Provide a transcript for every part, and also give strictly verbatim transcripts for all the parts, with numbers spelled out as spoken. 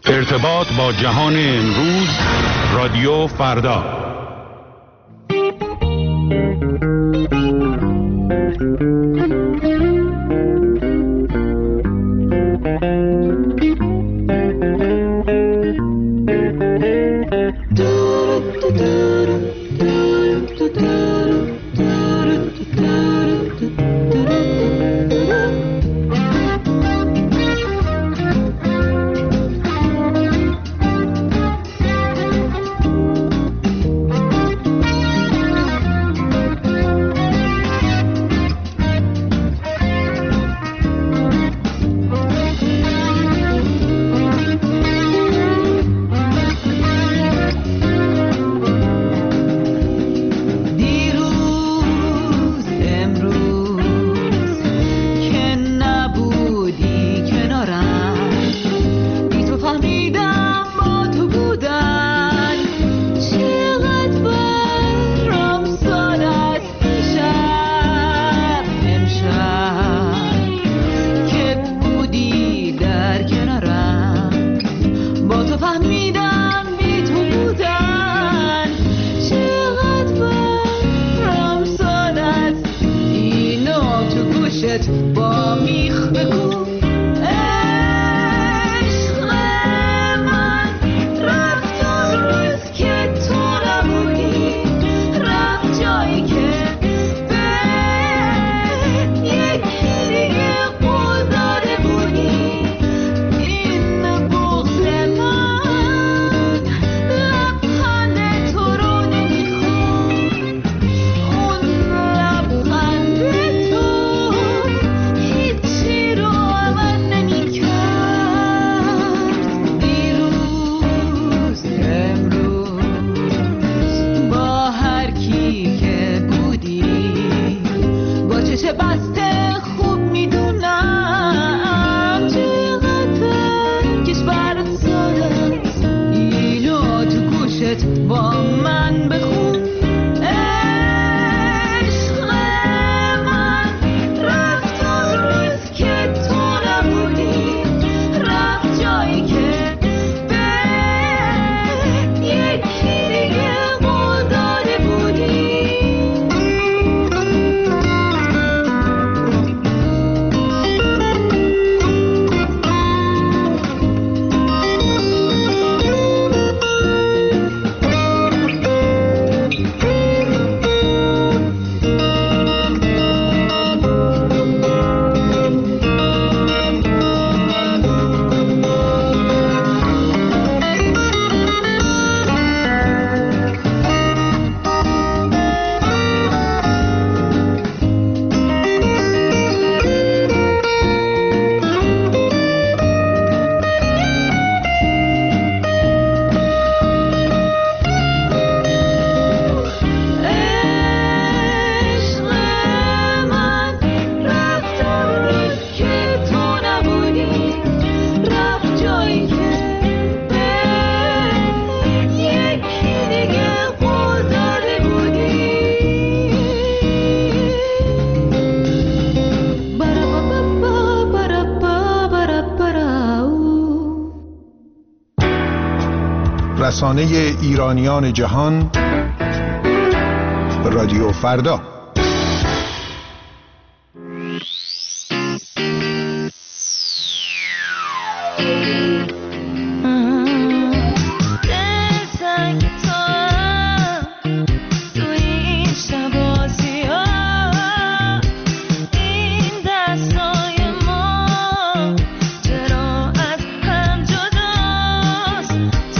ارتباط با جهان امروز، رادیو فردا. رسانه ایرانیان جهان، رادیو فردا.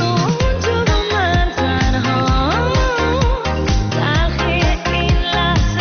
لحظه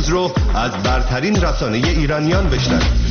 روز رو از برترین رسانه ایرانیان بشنوید.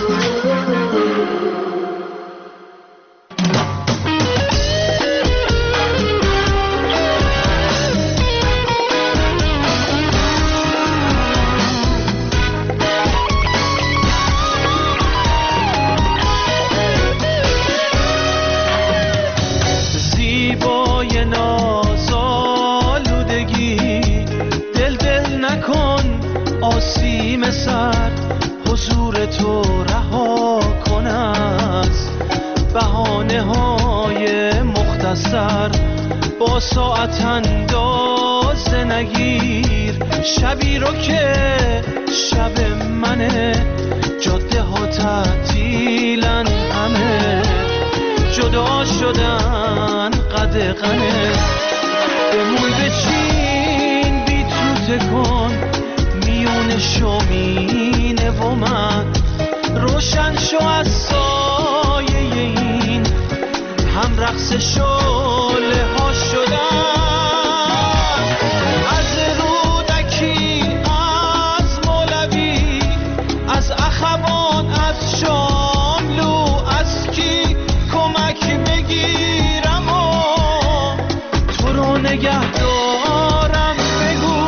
سر حضور تو رها کن از بهانه های مختصر، با ساعت اندازه نگیر شبی رو که شب منه، جاده ها تعطیلن همه، جدا شدن قدغنه، بمون بچین بی تو تکن میون شومینه و من، روشن شو از سایه این هم رقص شعله ها شدن، از رودکی از مولوی از اخوان از شاملو، از کی کمک بگیرم و تو رو نگه دارم، بگو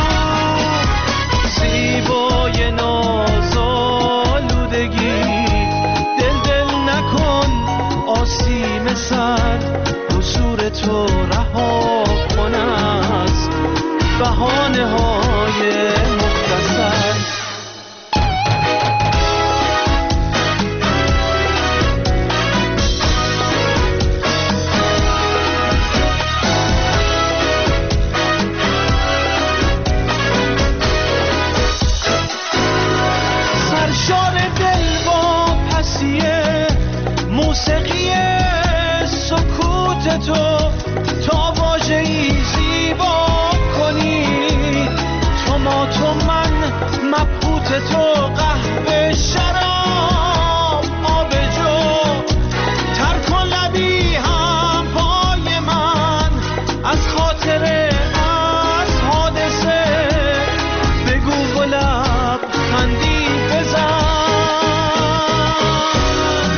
زیبای نازآلودگی، دل دل نکن آسیم سر، حضور تو رها کن از بهانه های مختصر. سرشار دل با پسیه موسیقی سکوت تو، تا واژه‌ای زیبا کنی تو ما تو من، مبهوت تو، قهوه شراب آب جو، تر کن لبی هم پای من از خاطره از حادثه، بگو و لب خندی بزن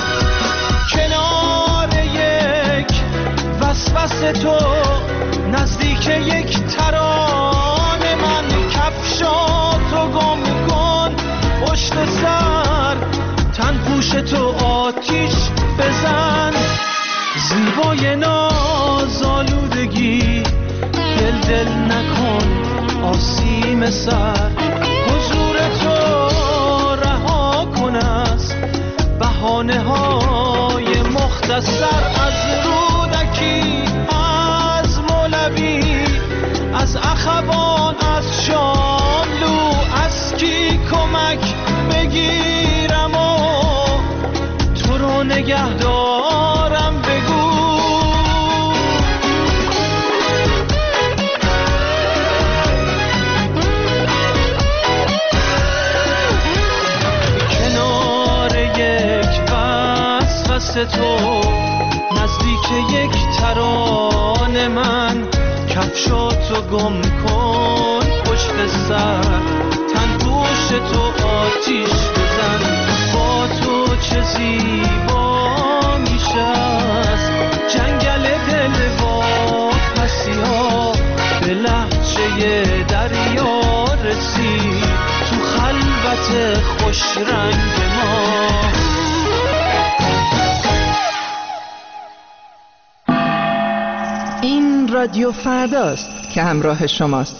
کنار یک وسوسه تو، نزدیک یک ترانه من، کفشاتو گم کن پشت سر، تن پوش تو آتیش بزن، زیبای نازآلودگی، دل دل نکن آسیم سر، حضور تو رها کن از بهانه های مختصر، از رودکی از مولوی از اخوان از شاملو، از کی کمک بگیرم و تو رو نگه دارم، بگو کنار یک وسوسه تو، نزدیک یک ترانه من، کفشاتو گم کن پشت سر، تن پوش تو آتیش بزن، با تو چه زیبا میشه از جنگل دل با پسی ها، به لهجه دریا رسید تو خلوت خوش رنگ ما. این رادیو فرداست که همراه شماست.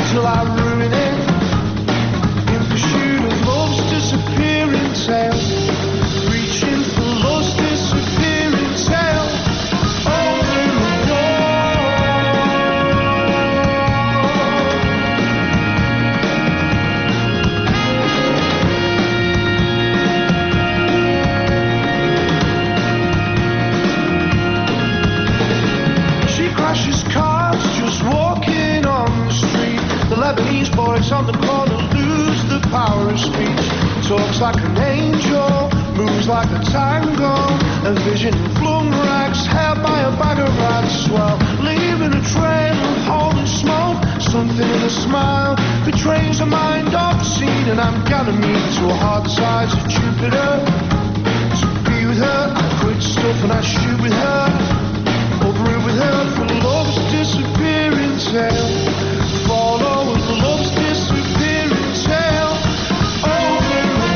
till I ruin it. In pursuit of love's disappearing tale, reaching for love's disappearing tale. Open the crashes cars just walking on the street. The Lebanese boys on the corner lose the power of speech. Talks like an angel, moves like a tango. A vision in flung rags, held by a bag of rats. Well, leaving a trail of holy smoke, something in a smile betrays a mind obscene. And I'm Ganymede to a hard sides of Jupiter. To be with her, I quit stuff and I shoot with her. Over it with her for love's disappearing tale. Follow with love's disappearing tale. Open the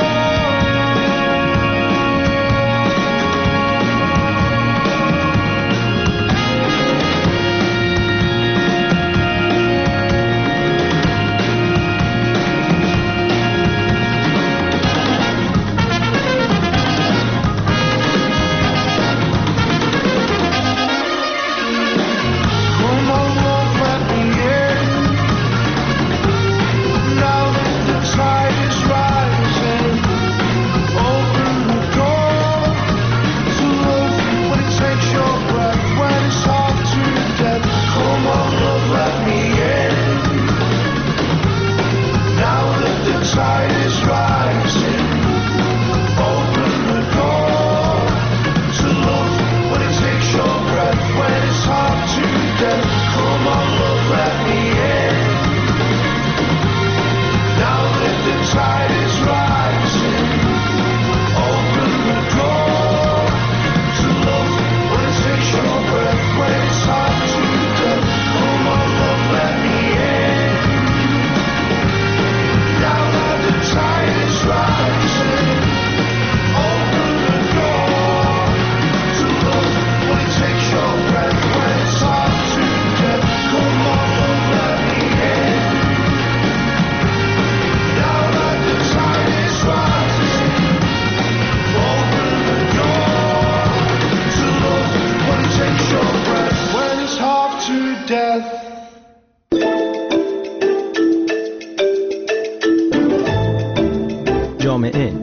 جامعه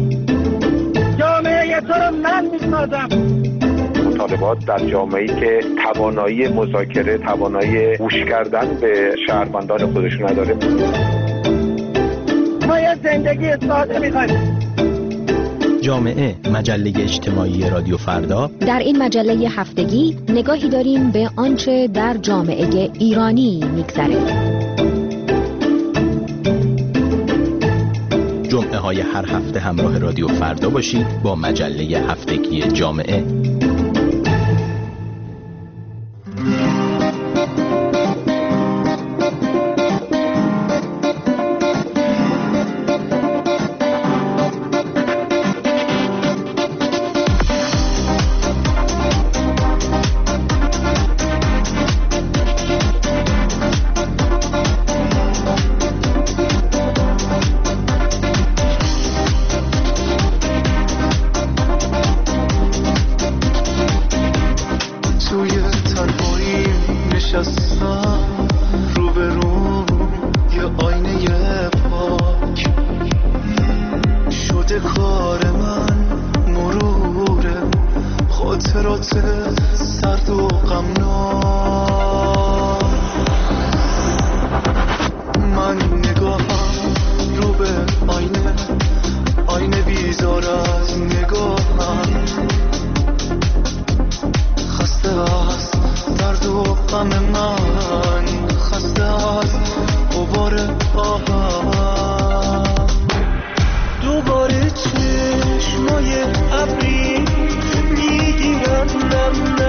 جامعه تو رو من میسازم. مطالبات در جامعه‌ای که توانایی مذاکره، توانایی گوش کردن به شهروندان خودشون نداره. ما یه زندگی ساده می‌خوایم. جامعه، مجله اجتماعی رادیو فردا. در این مجله هفتگی نگاهی داریم به آنچه در جامعه ایرانی می‌گذره. جمعه های هر هفته همراه رادیو فردا باشید با مجله هفتگی جامعه. دوباره چشمای ابری میگیرن نم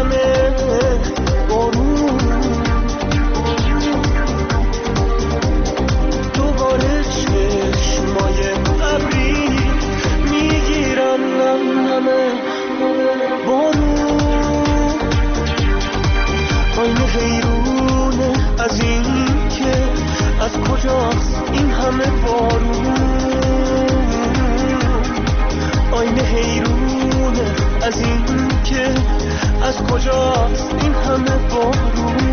کجاست این همه بارون؟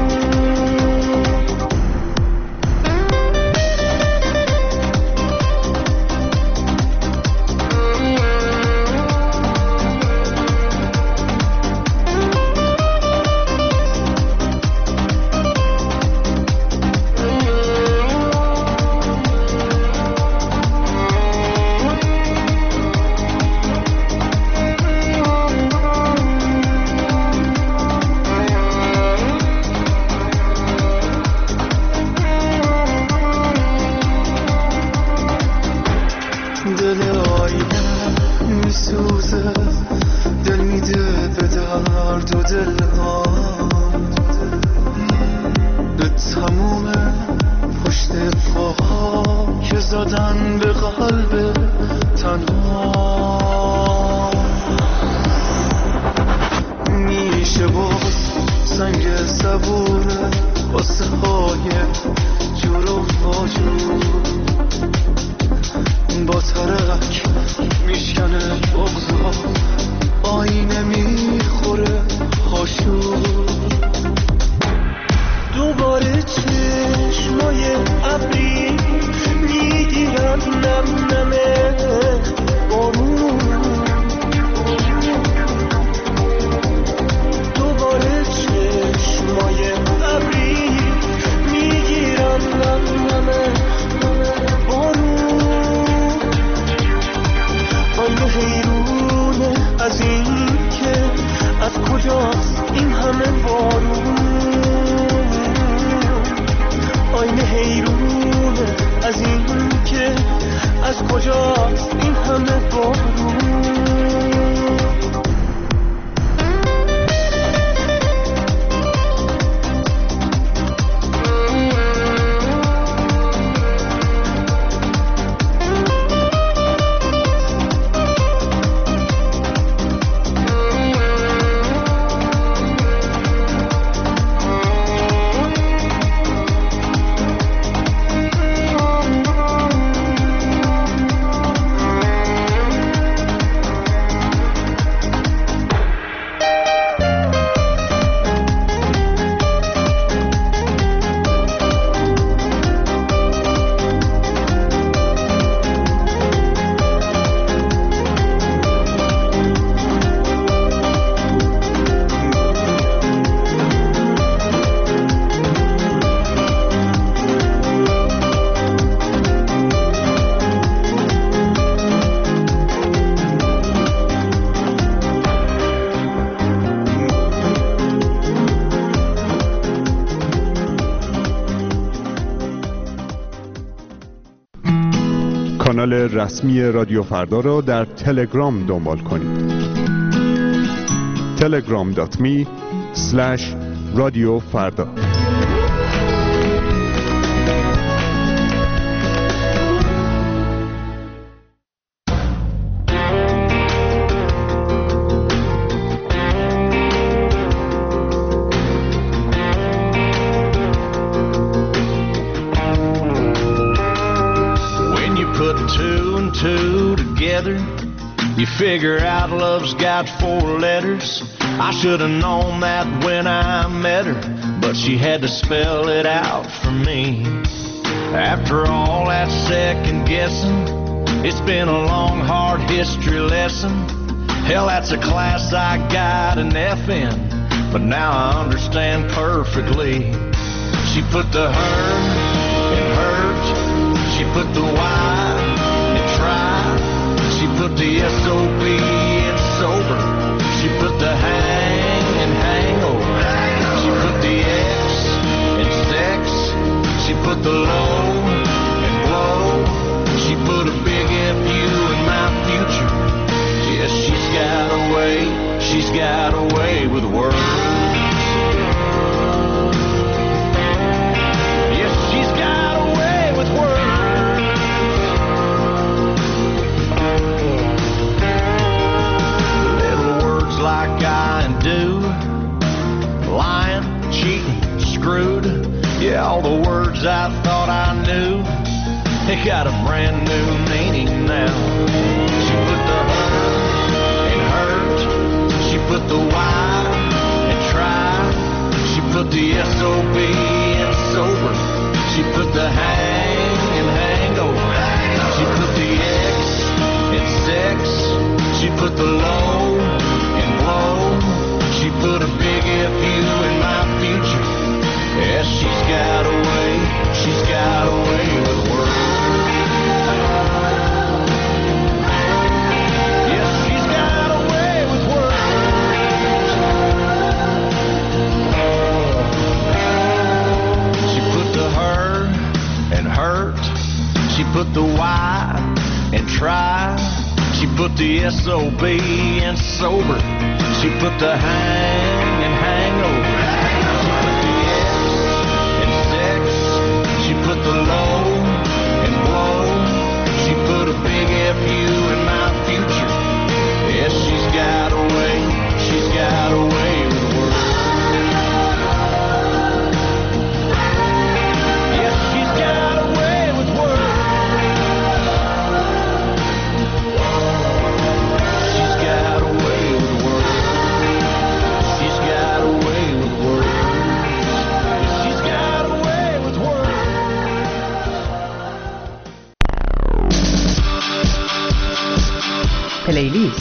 کانال رسمی رادیو فردا را در تلگرام دنبال کنید. تلگرام دات می اسلش رادیو فردا. You figure out love's got four letters. I should have known that when I met her, but she had to spell it out for me. After all that second guessing, it's been a long, hard history lesson. Hell, that's a class I got an F in, but now I understand perfectly. She put the her in hurt, she put the Y in try. She put the S O B in sober. She put the hang in hangover. She put the X in sex. She put the low in blow. She put a big F U in my future. Yes, she's got a way. She's got a way with words. Yes, she's got a way with words. Like I and do, lying, cheating, screwed. Yeah, all the words I thought I knew, they got a brand new meaning now. She put the hurt in hurt, she put the why in She put the S O B in sober. She put the hang and hangover. She put the S in sex. She put the low and blow. She put a big F U in my future. Yes, she's got a way. She's got a way with words. Yes, she's got a way with words. She's got a way with words. She's got a way with words. She's got a way with words. پلیلیست.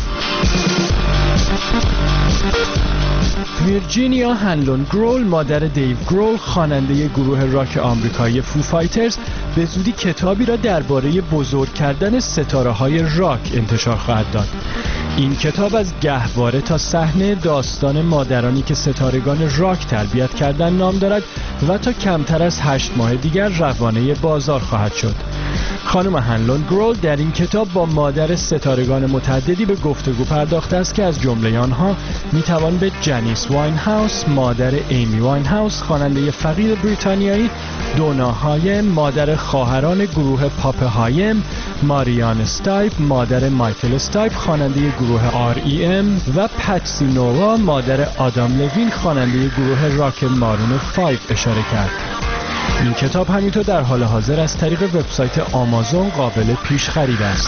ویرجینیا هنلون گرول، مادر دیو گرول، خواننده گروه راک آمریکایی فو فایترز، به زودی کتابی را درباره بزرگ کردن ستاره‌های راک انتشار خواهد داد. این کتاب از گهواره تا صحنه داستان مادرانی که ستارگان راک تربیت کردن نام دارد و تا کمتر از هشت ماه دیگر روانه بازار خواهد شد. خانم هنلون گرول در این کتاب با مادر ستارگان متعددی به گفتگو پرداخته است که از جمله آنها میتوان به جنیس واین هاوس، مادر ایمی واین هاوس، خواننده فقیر بریتانیایی، دونا هایم، مادر خواهران گروه پاپ هایم، ماریان استایپ، مادر مایکل استایپ، خواننده گروه آر ای ام و پتسی نووا، مادر آدام لوین، خواننده گروه راک مارون فایو اشاره کرد. این کتاب همینطور در حال حاضر از طریق وبسایت آمازون قابل پیش خرید است.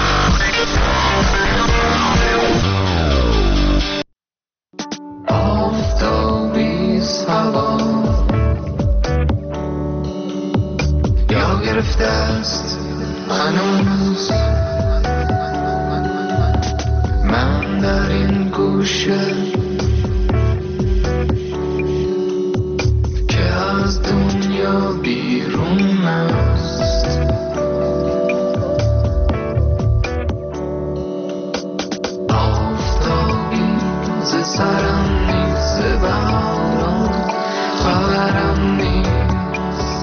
آفتابیز هوا یا گرفته است هنوز من در این گوشه که از دنیا بیرون است. آفتابی ز سرم نیست، ز بهاران خبرم نیست.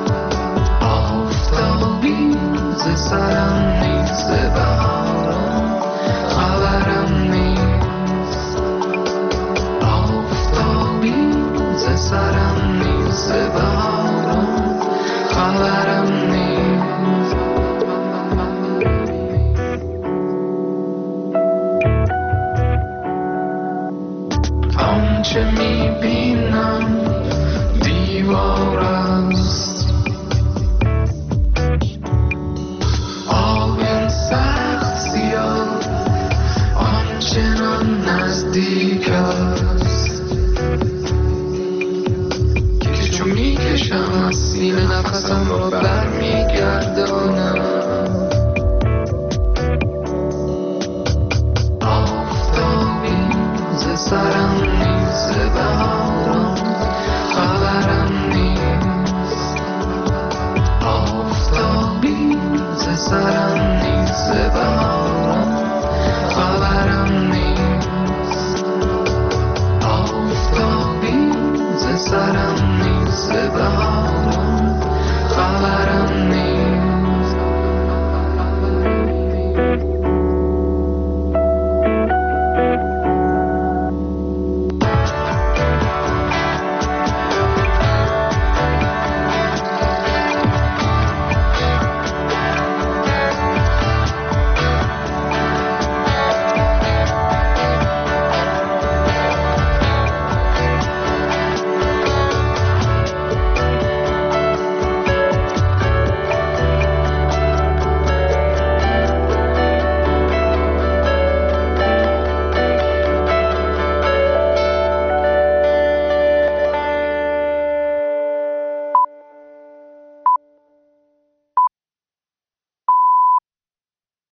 آفتابی ز سرم نیست، ز بهاران خبرم نیست. آفتابی ز سرم نیست، ز بهاران خبرم نیست. آنچه میبینم دیوار است، آب سخت سیاه آنچنان نزدیک